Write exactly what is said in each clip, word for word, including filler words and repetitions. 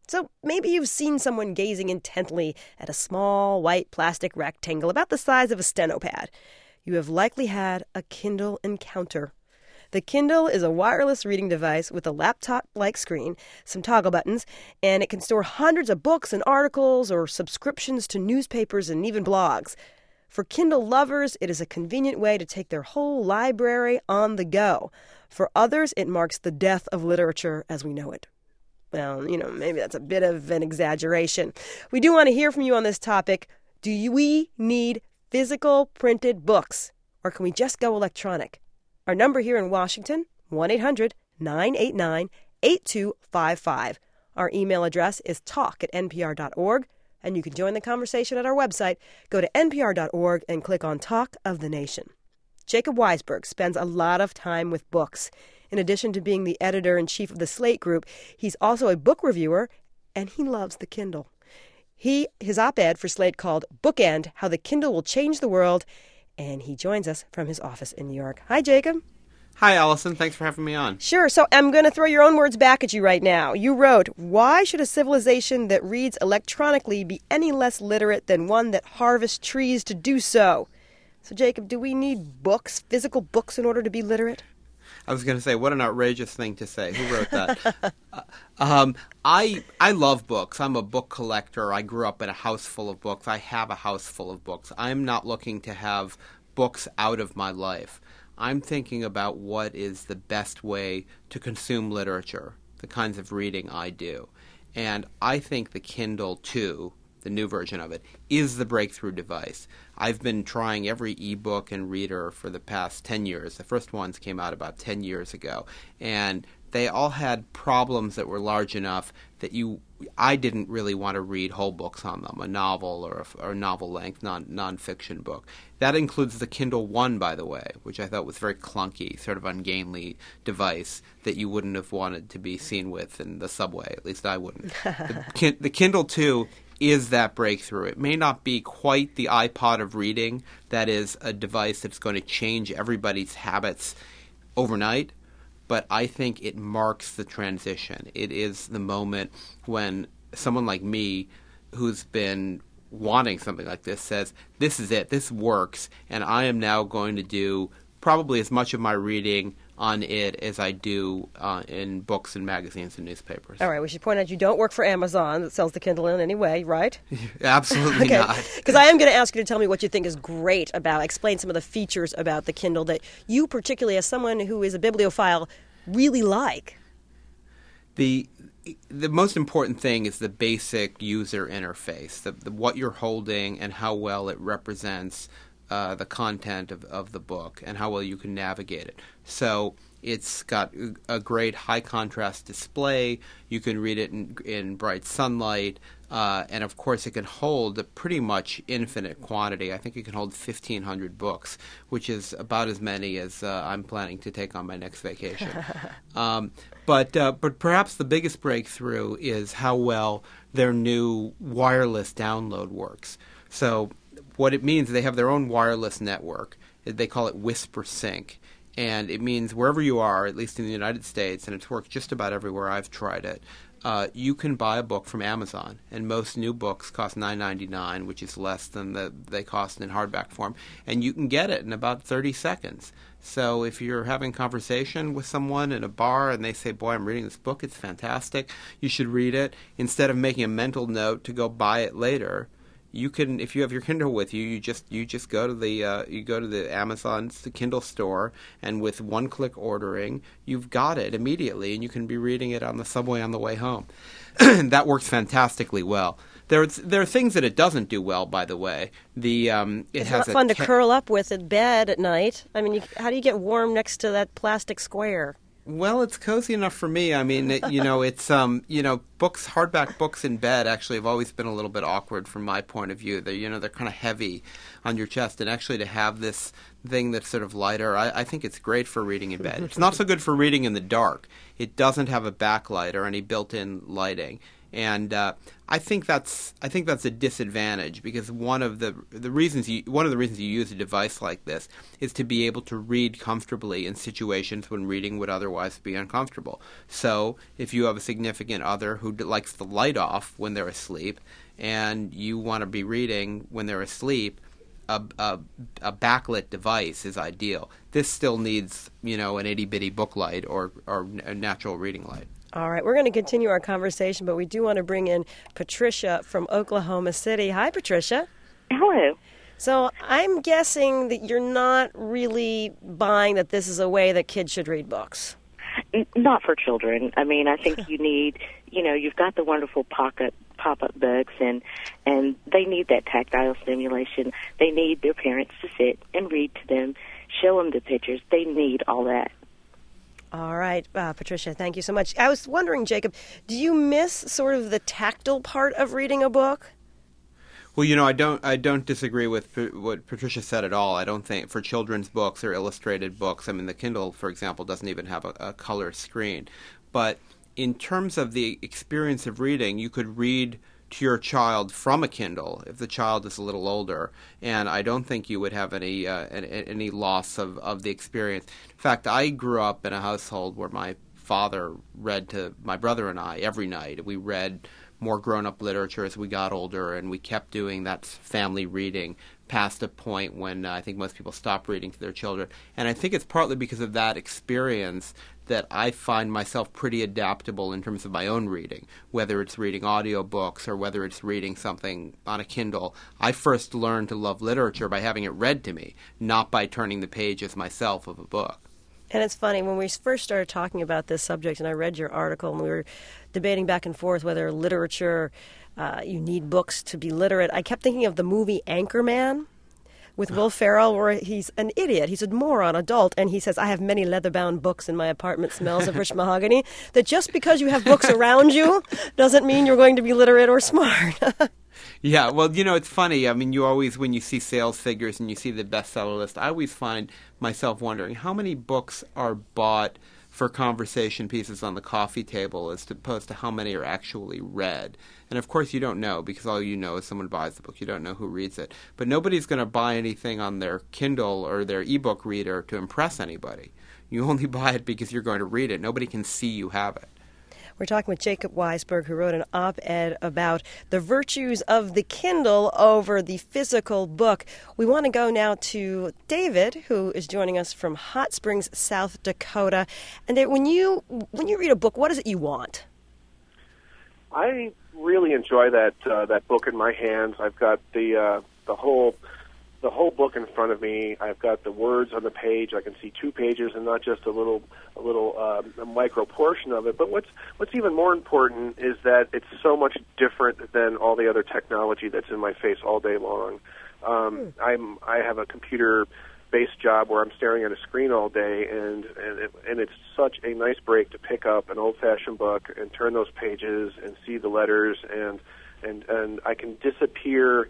So maybe you've seen someone gazing intently at a small white plastic rectangle about the size of a steno pad. You have likely had a Kindle encounter. The Kindle is a wireless reading device with a laptop-like screen, some toggle buttons, and it can store hundreds of books and articles or subscriptions to newspapers and even blogs. For Kindle lovers, it is a convenient way to take their whole library on the go. For others, it marks the death of literature as we know it. Well, you know, maybe that's a bit of an exaggeration. We do want to hear from you on this topic. Do you, we need physical printed books, or can we just go electronic? Our number here in Washington, one eight hundred nine eight nine eight two five five. Our email address is talk at n p r dot org, and you can join the conversation at our website. Go to n p r dot org and click on Talk of the Nation. Jacob Weisberg spends a lot of time with books. In addition to being the editor-in-chief of the Slate Group, he's also a book reviewer, and he loves the Kindle. He his op-ed for Slate called Bookend, How the Kindle Will Change the World, and he joins us from his office in New York. Hi, Jacob. Hi, Allison. Thanks for having me on. Sure. So I'm going to throw your own words back at you right now. You wrote, why should a civilization that reads electronically be any less literate than one that harvests trees to do so? So, Jacob, do we need books, physical books, in order to be literate? I was going to say, what an outrageous thing to say. Who wrote that? uh, um, I I love books. I'm a book collector. I grew up in a house full of books. I have a house full of books. I'm not looking to have books out of my life. I'm thinking about what is the best way to consume literature, the kinds of reading I do. And I think the Kindle two, the new version of it, is the breakthrough device. I've been trying every ebook and reader for the past ten years. The first ones came out about ten years ago. And they all had problems that were large enough that you, I didn't really want to read whole books on them, a novel or a, or a novel-length non, nonfiction book. That includes the Kindle One, by the way, which I thought was very clunky, sort of ungainly device that you wouldn't have wanted to be seen with in the subway. At least I wouldn't. the, the Kindle Two is that breakthrough. It may not be quite the iPod of reading, that is a device that's going to change everybody's habits overnight, but I think it marks the transition. It is the moment when someone like me, who's been wanting something like this, says, this is it, this works, and I am now going to do probably as much of my reading on it as I do uh, in books and magazines and newspapers. All right, we should point out you don't work for Amazon that sells the Kindle in any way, right? Absolutely okay. not. Because I am going to ask you to tell me what you think is great about, explain some of the features about the Kindle that you particularly, as someone who is a bibliophile, really like. The the most important thing is the basic user interface, the, the, what you're holding and how well it represents Uh, the content of, of the book and how well you can navigate it. So it's got a great high contrast display. You can read it in, in bright sunlight. Uh, and of course it can hold a pretty much infinite quantity. I think it can hold fifteen hundred books, which is about as many as uh, I'm planning to take on my next vacation. um, but, uh, but perhaps the biggest breakthrough is how well their new wireless download works. So what it means, they have their own wireless network. They call it Whisper Sync. And it means wherever you are, at least in the United States, and it's worked just about everywhere I've tried it, uh, you can buy a book from Amazon. And most new books cost nine ninety-nine, which is less than the, they cost in hardback form. And you can get it in about thirty seconds. So if you're having conversation with someone in a bar and they say, boy, I'm reading this book, it's fantastic, you should read it, instead of making a mental note to go buy it later, you can, if you have your Kindle with you, you just you just go to the uh, you go to the Amazon's the Kindle store, and with one click ordering, you've got it immediately, and you can be reading it on the subway on the way home. That works fantastically well. There's there are things that it doesn't do well, by the way. The um, it it's has not fun a to ca- curl up with in bed at night. I mean, you, how do you get warm next to that plastic square? Well, it's cozy enough for me. I mean, it, you know, it's um, you know, books, hardback books in bed actually have always been a little bit awkward from my point of view. They, you know, they're kind of heavy on your chest, and actually to have this thing that's sort of lighter, I, I think it's great for reading in bed. It's not so good for reading in the dark. It doesn't have a backlight or any built-in lighting. And uh, I think that's I think that's a disadvantage, because one of the the reasons you one of the reasons you use a device like this is to be able to read comfortably in situations when reading would otherwise be uncomfortable. So if you have a significant other who d- likes the light off when they're asleep, and you want to be reading when they're asleep, a, a, a backlit device is ideal. This still needs, you know, an itty-bitty book light or, or a natural reading light. All right, we're going to continue our conversation, but we do want to bring in Patricia from Oklahoma City. Hi, Patricia. Hello. So I'm guessing that you're not really buying that this is a way that kids should read books. N- Not for children. I mean, I think you need, you know, you've got the wonderful pocket pop-up books, and and they need that tactile stimulation. They need their parents to sit and read to them, show them the pictures. They need all that. All right, uh, Patricia, thank you so much. I was wondering, Jacob, do you miss sort of the tactile part of reading a book? Well, you know, I don't I don't disagree with P- what Patricia said at all. I don't think for children's books or illustrated books, I mean, the Kindle, for example, doesn't even have a, a color screen. But in terms of the experience of reading, you could read to your child from a Kindle if the child is a little older, and I don't think you would have any uh, any, any loss of, of the experience. In fact, I grew up in a household where my father read to my brother and I every night. We read more grown-up literature as we got older, and we kept doing that family reading past a point when uh, I think most people stop reading to their children. And I think it's partly because of that experience that I find myself pretty adaptable in terms of my own reading, whether it's reading audiobooks or whether it's reading something on a Kindle. I first learned to love literature by having it read to me, not by turning the pages myself of a book. And it's funny, when we first started talking about this subject, and I read your article, and we were debating back and forth whether literature, uh, you need books to be literate, I kept thinking of the movie Anchorman with Will Ferrell, where he's an idiot. He's a moron adult, and he says, I have many leather-bound books in my apartment, smells of rich mahogany. That just because you have books around you doesn't mean you're going to be literate or smart. Yeah, well, you know, it's funny. I mean, you always, when you see sales figures and you see the bestseller list, I always find myself wondering how many books are bought for conversation pieces on the coffee table as opposed to how many are actually read. And of course you don't know, because all you know is someone buys the book. You don't know who reads it. But nobody's going to buy anything on their Kindle or their ebook reader to impress anybody. You only buy it because you're going to read it. Nobody can see you have it. We're talking with Jacob Weisberg, who wrote an op-ed about the virtues of the Kindle over the physical book. We want to go now to David, who is joining us from Hot Springs, South Dakota. And Dave, when you when you read a book, what is it you want? I really enjoy that uh, that book in my hands. I've got the uh, the whole the whole book in front of me. I've got the words on the page. I can see two pages and not just a little a little uh, a micro portion of it. But what's what's even more important is that it's so much different than all the other technology that's in my face all day long. Um, hmm. I'm I have a computer-based job where I'm staring at a screen all day, and and it, and it's such a nice break to pick up an old-fashioned book and turn those pages and see the letters, and and and I can disappear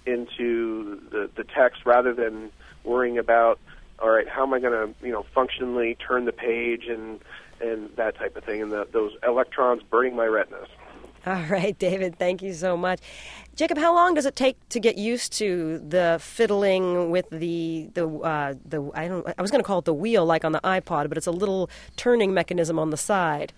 into the, the text rather than worrying about, all right, how am I going to, you know, functionally turn the page and and that type of thing, and the, those electrons burning my retinas. All right, David, thank you so much. Jacob, how long does it take to get used to the fiddling with the the uh, the I don't I was going to call it the wheel like on the iPod, but it's a little turning mechanism on the side?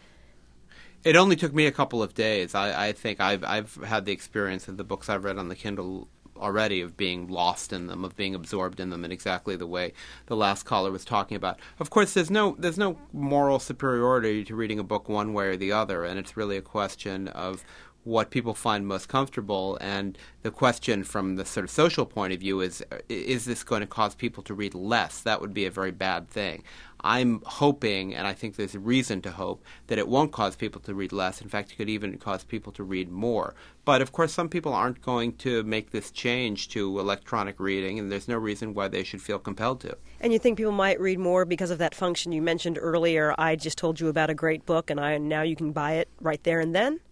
It only took me a couple of days. I, I think I've I've had the experience of the books I've read on the Kindle already of being lost in them, of being absorbed in them in exactly the way the last caller was talking about. Of course, there's no there's no moral superiority to reading a book one way or the other, and it's really a question of what people find most comfortable. And the question from the sort of social point of view is, is this going to cause people to read less? That would be a very bad thing. I'm hoping, and I think there's a reason to hope, that it won't cause people to read less. In fact, it could even cause people to read more. But, of course, some people aren't going to make this change to electronic reading, and there's no reason why they should feel compelled to. And you think people might read more because of that function you mentioned earlier, I just told you about a great book, and I now you can buy it right there and then?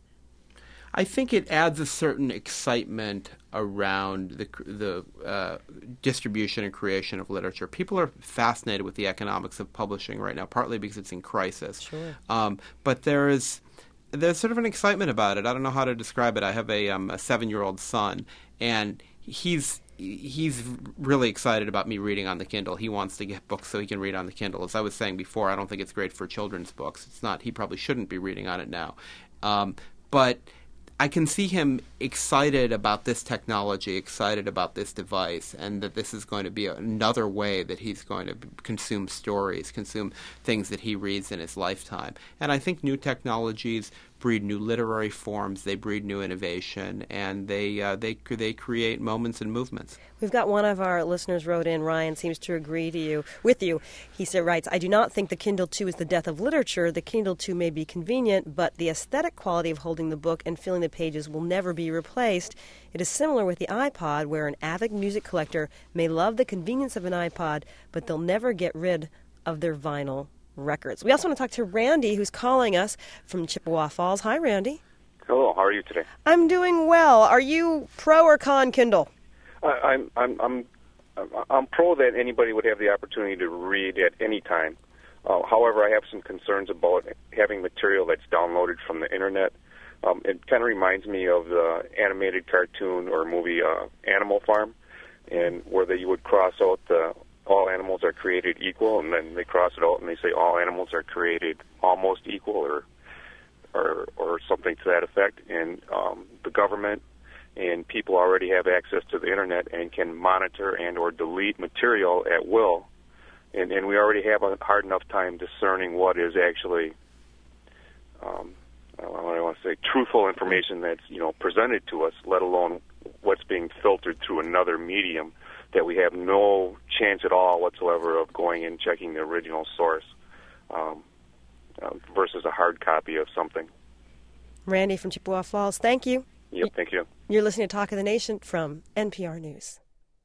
I think it adds a certain excitement around the the uh, distribution and creation of literature. People are fascinated with the economics of publishing right now, partly because it's in crisis. Sure. Um, but there is there's sort of an excitement about it. I don't know how to describe it. I have a, um, a seven-year-old son, and he's he's really excited about me reading on the Kindle. He wants to get books so he can read on the Kindle. As I was saying before, I don't think it's great for children's books. It's not. He probably shouldn't be reading on it now. Um, but I can see him excited about this technology, excited about this device, and that this is going to be another way that he's going to consume stories, consume things that he reads in his lifetime. And I think new technologies breed new literary forms, they breed new innovation, and they uh, they they create moments and movements. We've got one of our listeners wrote in. Ryan seems to agree to you with you. He said, writes, I do not think the Kindle two is the death of literature. The Kindle two may be convenient, but the aesthetic quality of holding the book and feeling the pages will never be replaced. It is similar with the iPod, where an avid music collector may love the convenience of an iPod, but they'll never get rid of their vinyl records. We also want to talk to Randy, who's calling us from Chippewa Falls. Hi, Randy. Hello. How are you today? I'm doing well. Are you pro or con Kindle? I, I'm I'm I'm I'm pro that anybody would have the opportunity to read at any time. Uh, however, I have some concerns about having material that's downloaded from the internet. Um, it kind of reminds me of the animated cartoon or movie uh, Animal Farm, and where they would cross out the all animals are created equal, and then they cross it out and they say all animals are created almost equal, or or or something to that effect. And um, the government and people already have access to the internet and can monitor and or delete material at will, and and we already have a hard enough time discerning what is actually um, I want to say truthful information that's you know presented to us, let alone what's being filtered through another medium that we have no chance at all whatsoever of going and checking the original source, um, uh, versus a hard copy of something. Randy from Chippewa Falls, thank you. Yep, thank you. You're listening to Talk of the Nation from N P R News.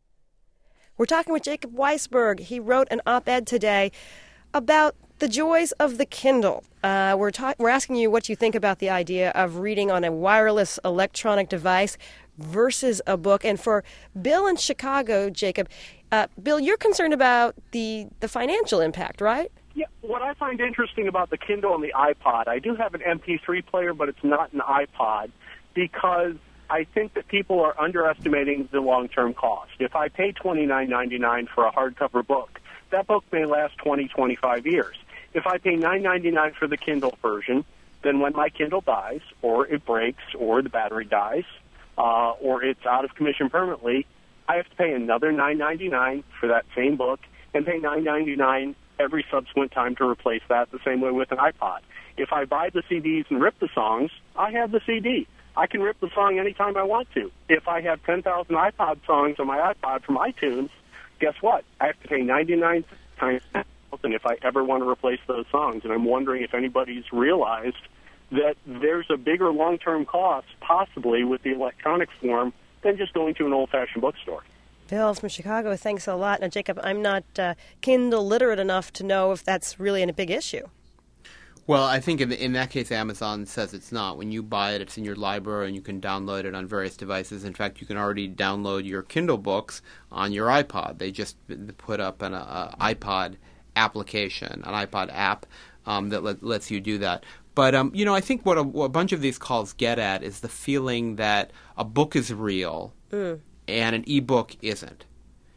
We're talking with Jacob Weisberg. He wrote an op-ed today about the joys of the Kindle. Uh, we're, ta- we're asking you what you think about the idea of reading on a wireless electronic device versus a book. And for Bill in Chicago, Jacob, uh, Bill, you're concerned about the, the financial impact, right? Yeah, what I find interesting about the Kindle and the iPod, I do have an M P three player, but it's not an iPod, because I think that people are underestimating the long-term cost. If I pay twenty-nine ninety-nine for a hardcover book, that book may last twenty, twenty-five years. If I pay nine ninety-nine for the Kindle version, then when my Kindle dies, or it breaks, or the battery dies, uh, or it's out of commission permanently, I have to pay another nine ninety-nine for that same book and pay nine ninety-nine every subsequent time to replace that, the same way with an iPod. If I buy the C Ds and rip the songs, I have the C D. I can rip the song anytime I want to. If I have ten thousand iPod songs on my iPod from iTunes, guess what? I have to pay ninety-nine times ten thousand if I ever want to replace those songs. And I'm wondering if anybody's realized that there's a bigger long-term cost, possibly, with the electronic form than just going to an old-fashioned bookstore. Bill from Chicago, thanks a lot. Now, Jacob, I'm not uh, Kindle literate enough to know if that's really a big issue. Well, I think in, in that case, Amazon says it's not. When you buy it, it's in your library, and you can download it on various devices. In fact, you can already download your Kindle books on your iPod. They just put up an uh, iPod application, an iPod app um, that let, lets you do that. But, um, you know, I think what a, what a bunch of these calls get at is the feeling that a book is real mm. and an e-book isn't.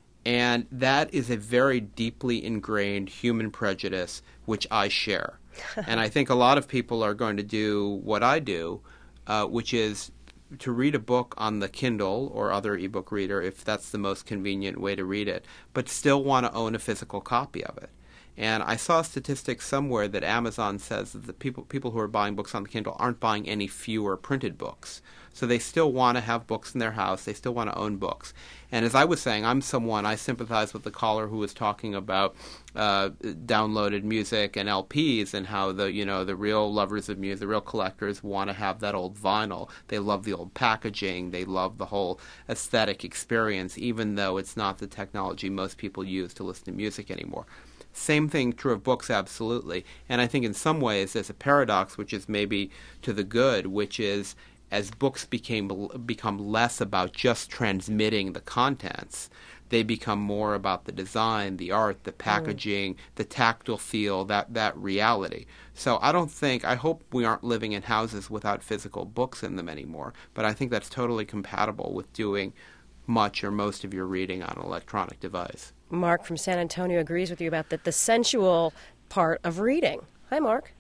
And that is a very deeply ingrained human prejudice, which I share. And I think a lot of people are going to do what I do, uh, which is to read a book on the Kindle or other ebook reader, if that's the most convenient way to read it, but still want to own a physical copy of it. And I saw statistics somewhere that Amazon says that the people people who are buying books on the Kindle aren't buying any fewer printed books. So they still want to have books in their house. They still want to own books. And as I was saying, I'm someone, I sympathize with the caller who was talking about uh, downloaded music and L Ps and how the, you know, the real lovers of music, the real collectors want to have that old vinyl. They love the old packaging. They love the whole aesthetic experience, even though it's not the technology most people use to listen to music anymore. Same thing true of books, absolutely. And I think in some ways there's a paradox, which is maybe to the good, which is as books became become less about just transmitting the contents, they become more about the design, the art, the packaging, mm. the tactile feel, that, that reality. So I don't think, I hope we aren't living in houses without physical books in them anymore, but I think that's totally compatible with doing much or most of your reading on an electronic device. Mark from San Antonio agrees with you about that, the sensual part of reading. Hi, Mark.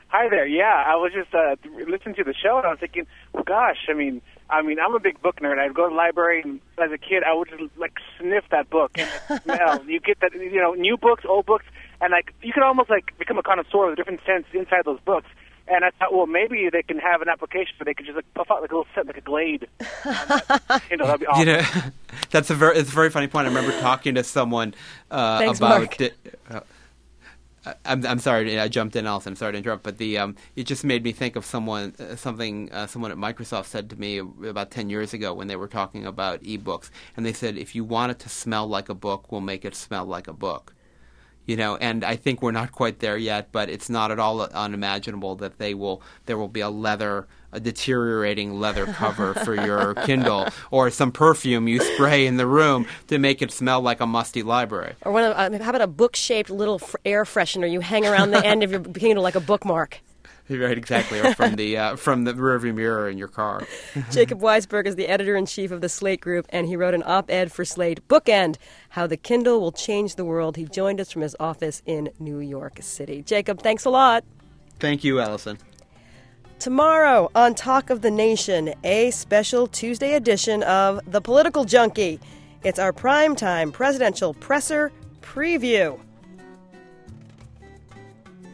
Hi there. Yeah, I was just uh, listening to the show, and I was thinking, well, gosh, I mean, I mean, I'm a big book nerd. I'd go to the library, and as a kid, I would just like sniff that book and the smell. You get that, you know, new books, old books, and like you can almost like become a connoisseur of the different scents inside those books. And I thought, well, maybe they can have an application where they could just like puff out like a little scent, like a Glade. You know, that'd be awesome. You know, that's a very, it's a very funny point. I remember talking to someone uh, Thanks, about. Mark. Di- uh, I'm, I'm sorry, I jumped in, Allison. I'm sorry to interrupt, but the um, it just made me think of someone, uh, something uh, someone at Microsoft said to me about ten years ago when they were talking about ebooks, and they said, if you want it to smell like a book, we'll make it smell like a book. You know, and I think we're not quite there yet, but it's not at all unimaginable that they will. There will be a leather, a deteriorating leather cover for your Kindle, or some perfume you spray in the room to make it smell like a musty library. Or one of, uh, how about a book-shaped little f- air freshener you hang around the end of your Kindle like a bookmark? Right, exactly, or from the uh, from the rearview mirror in your car. Jacob Weisberg is the editor-in-chief of the Slate Group, and he wrote an op-ed for Slate, Bookend, How the Kindle Will Change the World. He joined us from his office in New York City. Jacob, thanks a lot. Thank you, Allison. Tomorrow on Talk of the Nation, a special Tuesday edition of The Political Junkie. It's our primetime presidential presser preview.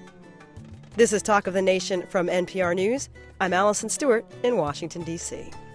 This is Talk of the Nation from N P R News. I'm Allison Stewart in Washington, D C